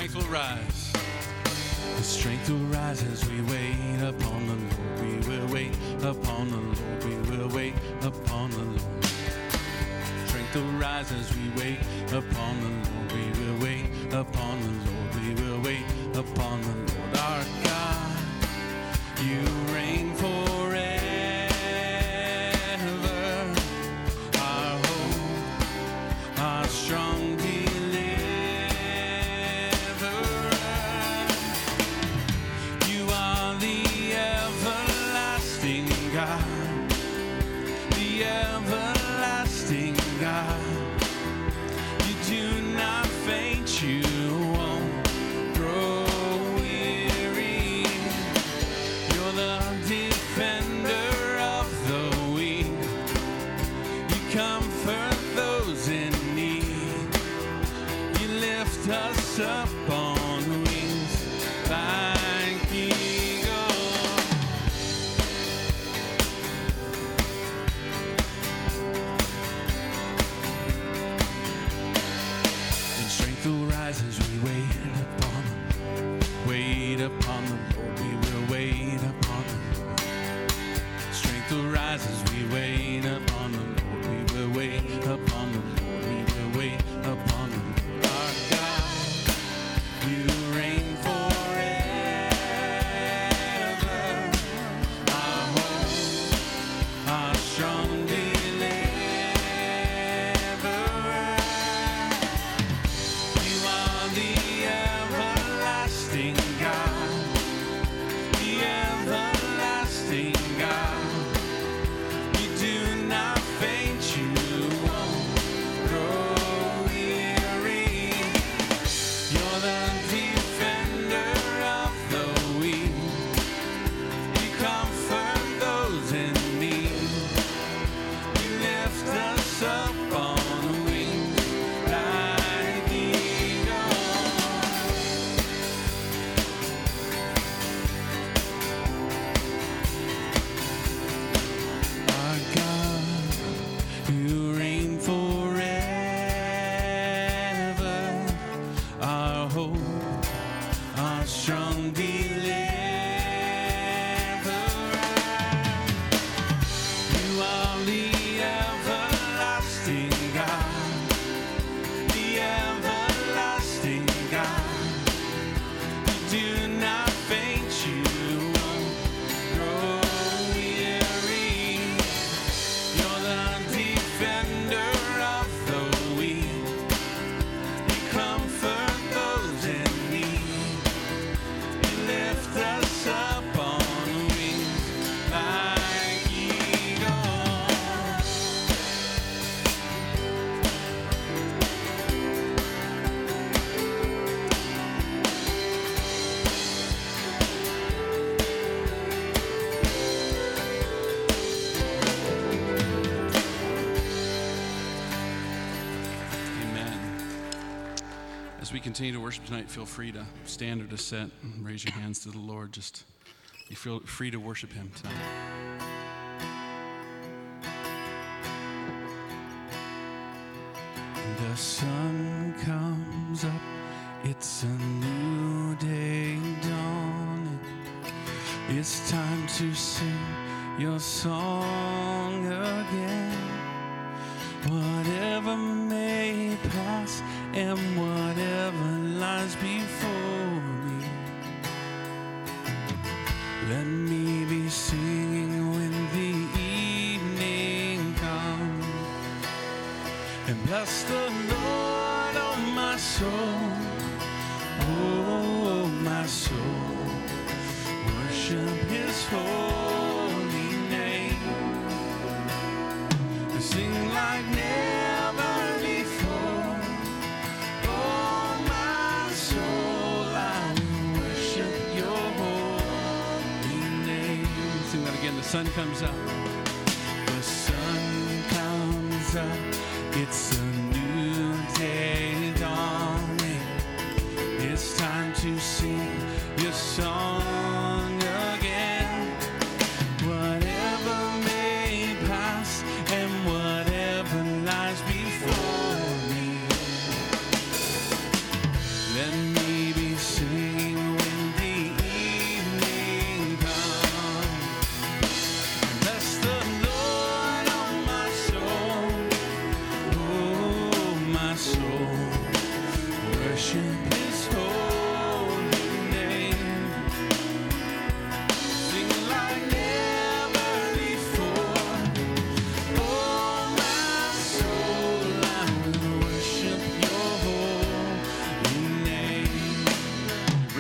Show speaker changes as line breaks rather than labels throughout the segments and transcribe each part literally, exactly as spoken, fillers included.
strength will rise. The strength will rise as we wait upon the Lord. We will wait upon the Lord. We will wait upon the Lord. Strength will rise as we wait upon the Lord. We will wait upon the Lord. We will wait upon the Lord our God. You reign forever. Our hope, our strong deliverer. You are the everlasting God. The everlasting God. You do not faint. You won't grow weary. You're the defender of the weak. You comfort those in need. You lift us up on wings like eagles. And strength will rise as we wait upon the Lord. Wait upon the Lord. We will wait upon the Lord. Strength will rise as we wait upon the Lord. We will wait upon the Lord. We will wait upon the Lord our God. You reign forever. Our hope, our strong deliverer. You are the everlasting God. The everlasting God. You do not faint. You won't grow weary. You're the defender of the weak. You comfort those in need. You lift us up on wings like eagles. Our God, you reign forever. Our hope, our strong deliverer. You are the everlasting God. The everlasting God. You do not faint. You won't grow weary. You're the defender of the weak. You comfort those in need. You lift us up on wings like eagles. Amen. As we continue to worship tonight, feel free to stand or to sit and raise your hands to the Lord. Just you feel free to worship Him tonight. The sun comes up, it's a new day dawning. It's time to sing your song again. Whatever may pass and whatever lies before me, let me be singing when the evening comes. And bless the Lord, oh my soul, oh my soul, worship His holy name. Sing like never before, oh my soul, I will worship Your holy name. Sing that again. The sun comes up, the sun comes up. It's a new day dawning. It's time to sing your song again. Whatever may pass and whatever lies before me, let me be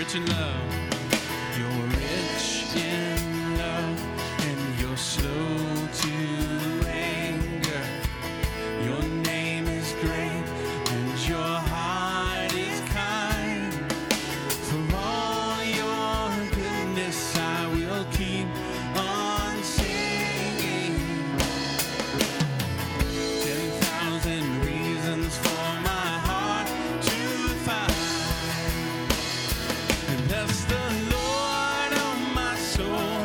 rich in love. You're rich in love, and you're slow to anger. Your name is great, and your heart is kind. For all your goodness, I will keep on singing. Ten thousand reasons for my heart to find. And bless the Lord, oh my soul,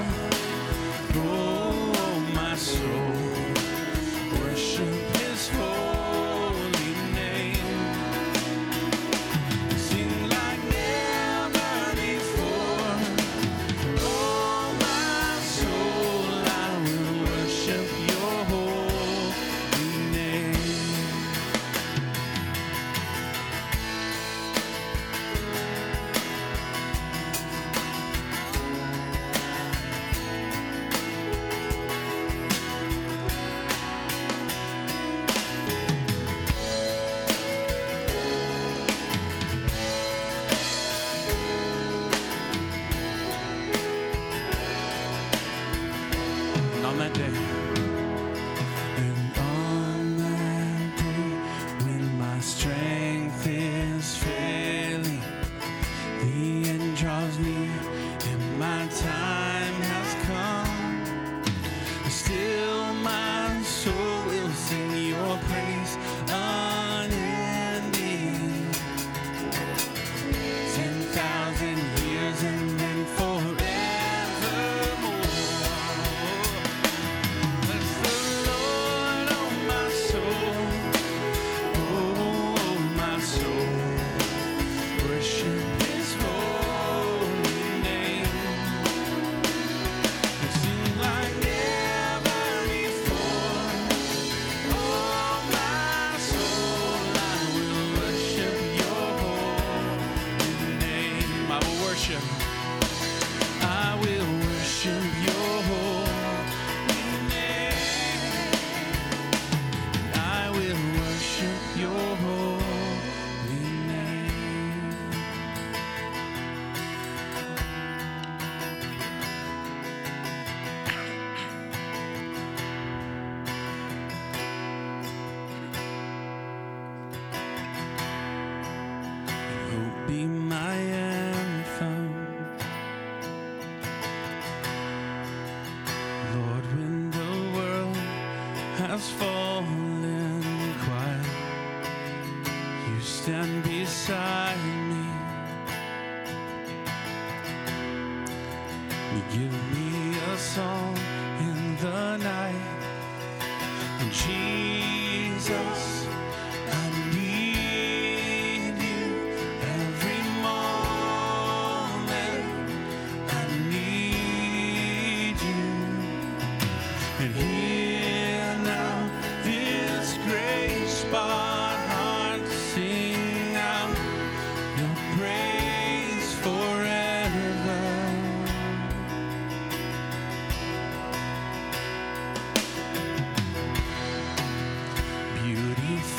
oh my soul, worship His holy name. Sing like never before. Oh my soul, I will worship Your holy name. And on that day, and on that day, when my strength is failing, the end draws near, and my time has come. Still, my soul will sing Your praise unending. Ten thousand years and then forevermore. Bless the Lord, oh my soul, oh my soul, worship His holy name. And sing like never before. Oh my soul, I will worship Your holy name. I will worship. I will worship Your holy name. I will worship Your holy name. You'll be my anthem, Lord, when the world has fallen quiet. You stand beside me. You give me a song in the night. Jesus, I need You every moment. I need You. And hear now this great spot heart sing out Your praise forever. Beauty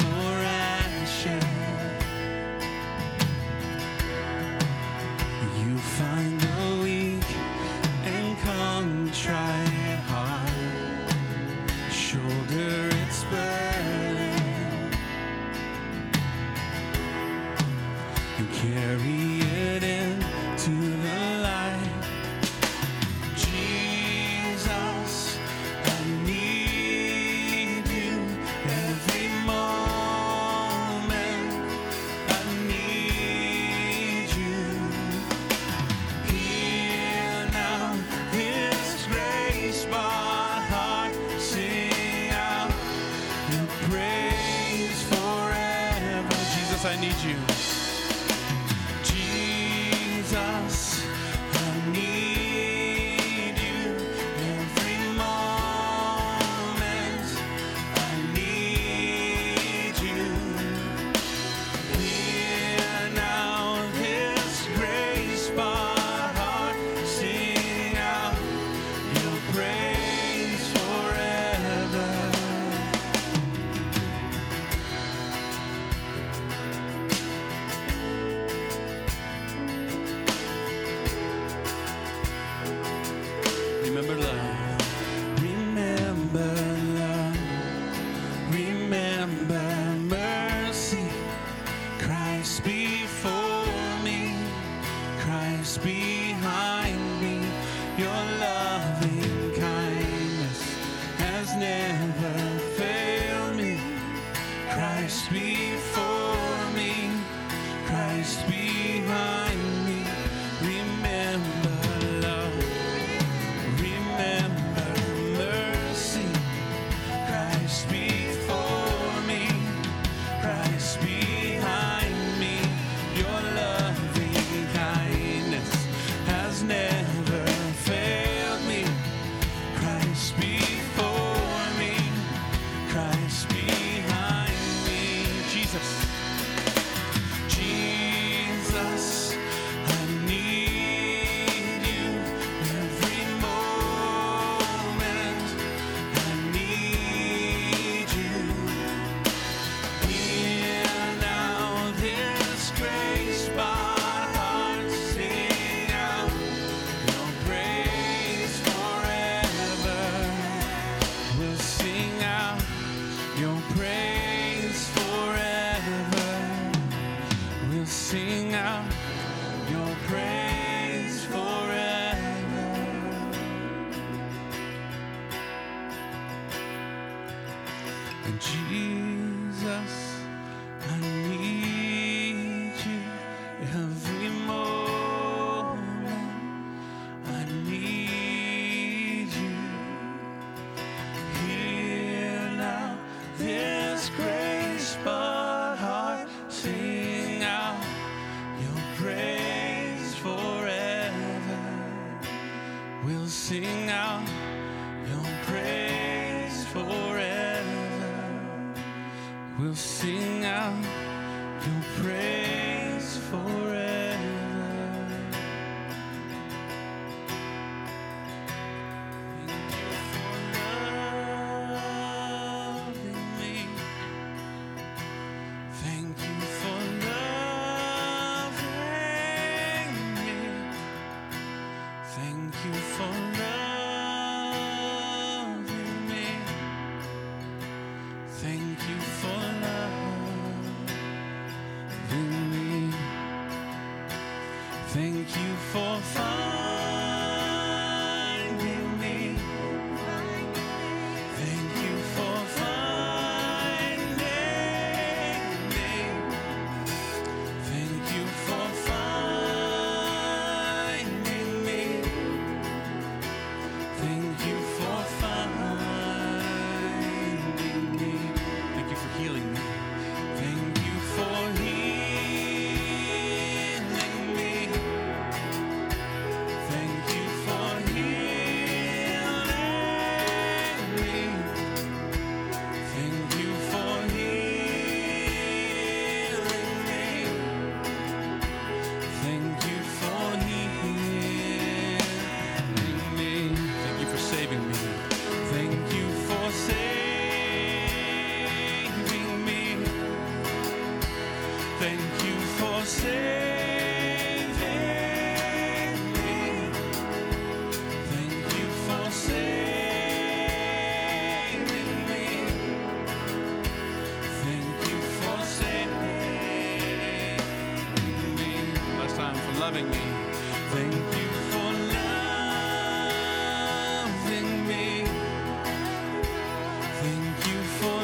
Christ behind me. Your loving kindness has never failed me. Christ before me, Christ behind me. Remember love, remember mercy. Christ before me, Christ behind me. Your loving kindness has never failed me. Christ before me, Christ behind me. Jesus, Jesus, I need you every moment. I need you. Here now, this grace, but hearts sing out your praise forever. We'll sing out your praise forever. We'll sing out your praise forever. And Jesus, I need you every moment. I need you. Here now, this grace, but heart sing out your praise forever. We'll sing out your praise forever. We'll sing out your praise forever. Thank you for loving me. Thank you for loving me. Thank you for loving me. Thank you for loving me. Thank you for finding me. Thank you for finding me. Thank you for finding me. Thank you for finding me. Thank you for healing me. Thank you for healing me. Thank you for healing me. Thank you for healing me. Thank you for healing me. Thank you for saving me. Thank you for saving me. Thank you for saving me. Thank you for saving me. Thank you for saving me. Last time, for loving me. Thank you for loving me. Thank you for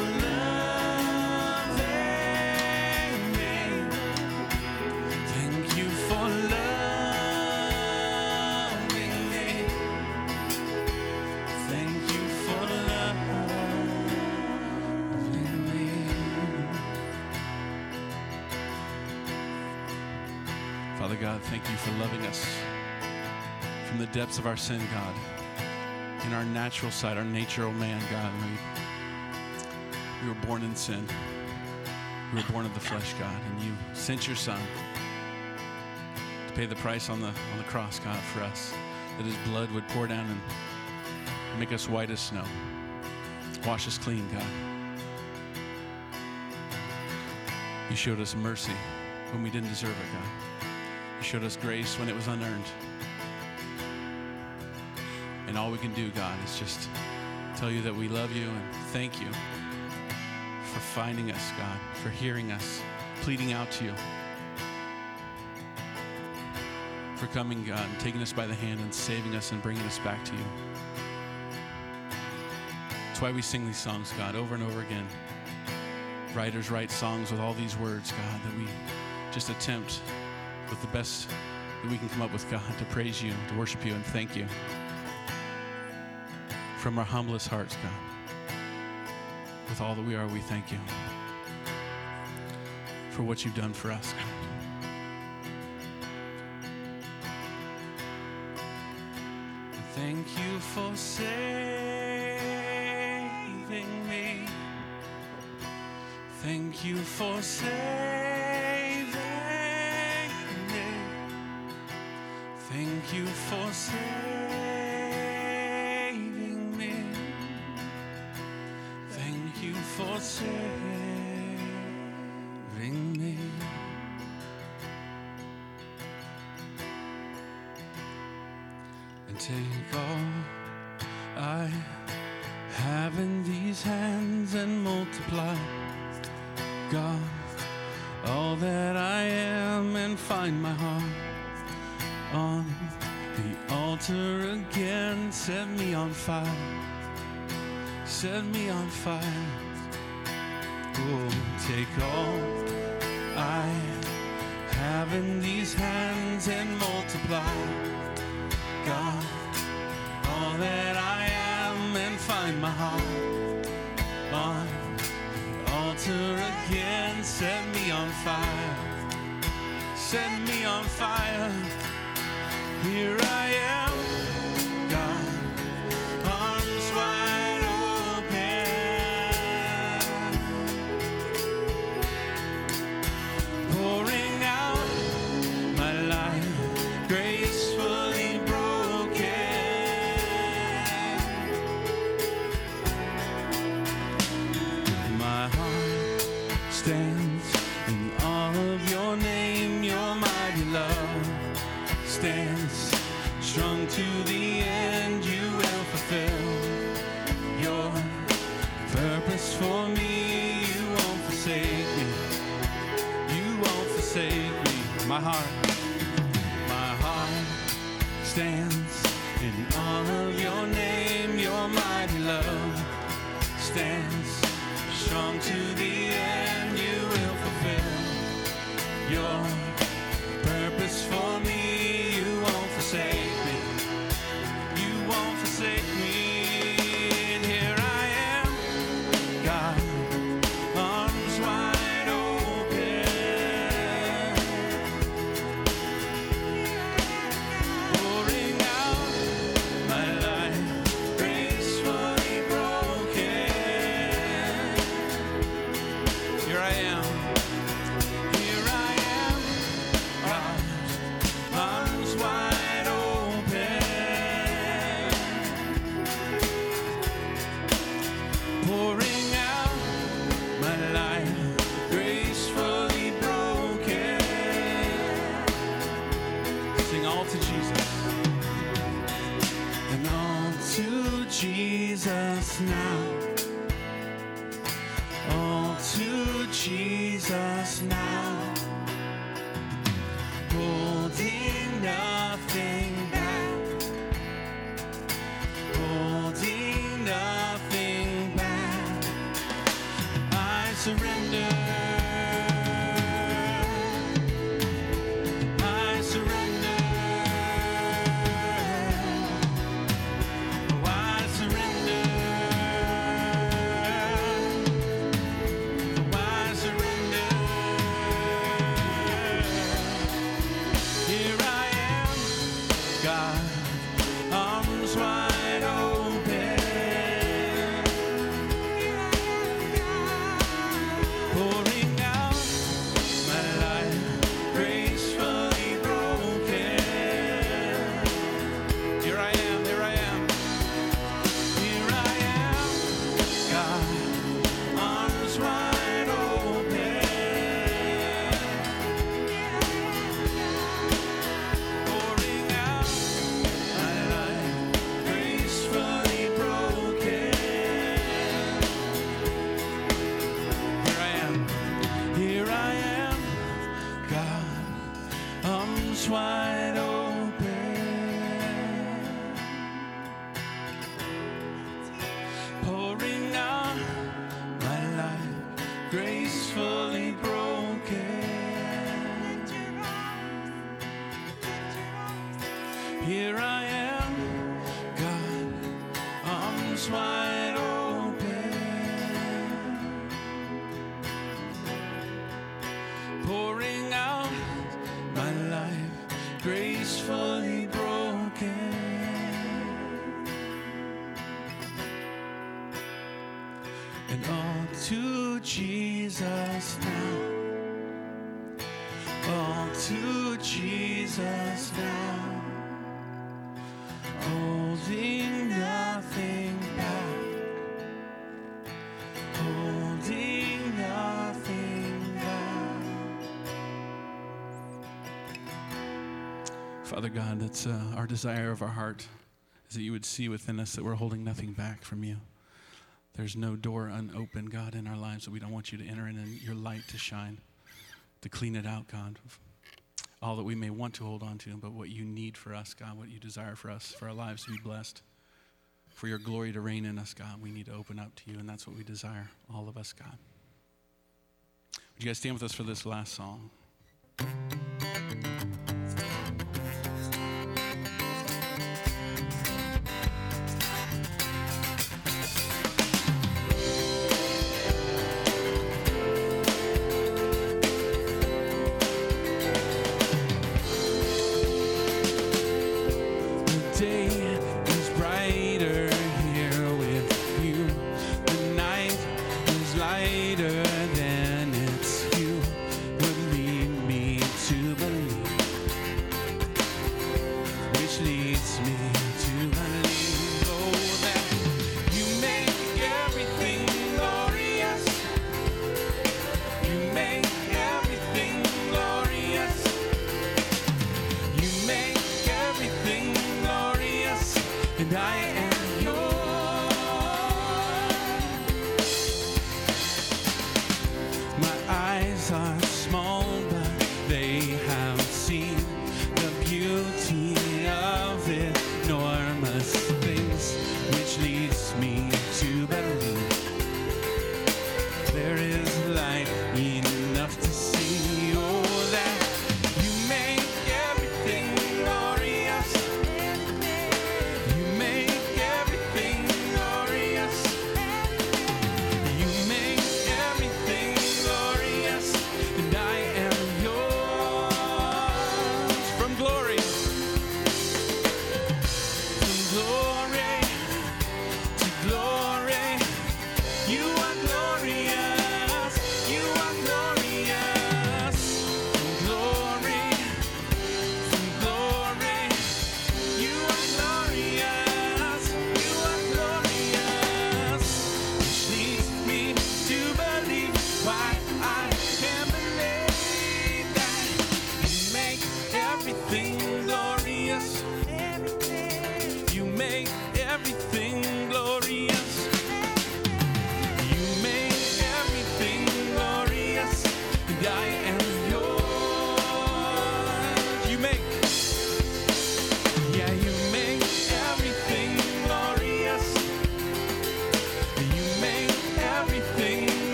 loving me. Thank you for loving me. Thank you for loving me. Father God, thank you for loving us from the depths of our sin, God. In our natural side, our natural man, God. We, we were born in sin. We were born of the flesh, God, and you sent your Son to pay the price on the on the cross, God, for us, that his blood would pour down and make us white as snow. Wash us clean, God. You showed us mercy when we didn't deserve it, God. You showed us grace when it was unearned. And all we can do, God, is just tell you that we love you and thank you for finding us, God, for hearing us, pleading out to you. for coming, God, and taking us by the hand and saving us and bringing us back to you. That's why we sing these songs, God, over and over again. Writers write songs with all these words, God, that we just attempt with the best that we can come up with, God, to praise you, to worship you, and thank you. From our humblest hearts, God, with all that we are, we thank you for what you've done for us, God. Thank you for saving me. Thank you for saving me. Thank you for saving me. Thank you for saving me. And take all I have in these hands and multiply, God, all that I am, and find my heart on the altar again. Set me on fire, set me on fire. Oh, take all I have in these hands and multiply, God, all that I am, and find my heart on the altar again. Set me on fire, set me on fire. Here I am, God, arms wide open, pouring out my life gracefully broken. My heart stands in awe of your name. Your mighty love stands strong to the end. You will fulfill your purpose for me. You won't forsake me. You won't forsake me. My heart, my heart stands in awe of your name. Your mighty love stands strong to the end. You will fulfill your purpose for me. You won't forsake me. You won't forsake me. And here I am, God, arms wide open, pouring out my life gracefully broken. Here I am. Here I am, God, arms wide open, pouring out my life gracefully broken. Sing all to Jesus, and all to Jesus now, all to Jesus now, holding nothing back, holding nothing back. I surrender, I surrender, oh, I surrender, oh, I surrender. Here I am, God, arms wide open, pouring out my life, gracefully broken. And all to Jesus now, all to Jesus now, holding nothing back, holding nothing back. Father God, that's uh, our desire of our heart, is that you would see within us that we're holding nothing back from you. There's no door unopened, God, in our lives that we don't want you to enter in and your light to shine, to clean it out, God. All that we may want to hold on to, but what you need for us, God, what you desire for us, for our lives to be blessed, for your glory to reign in us, God, we need to open up to you, and that's what we desire, all of us, God. Would you guys stand with us for this last song? Are small, but they have seen the beauty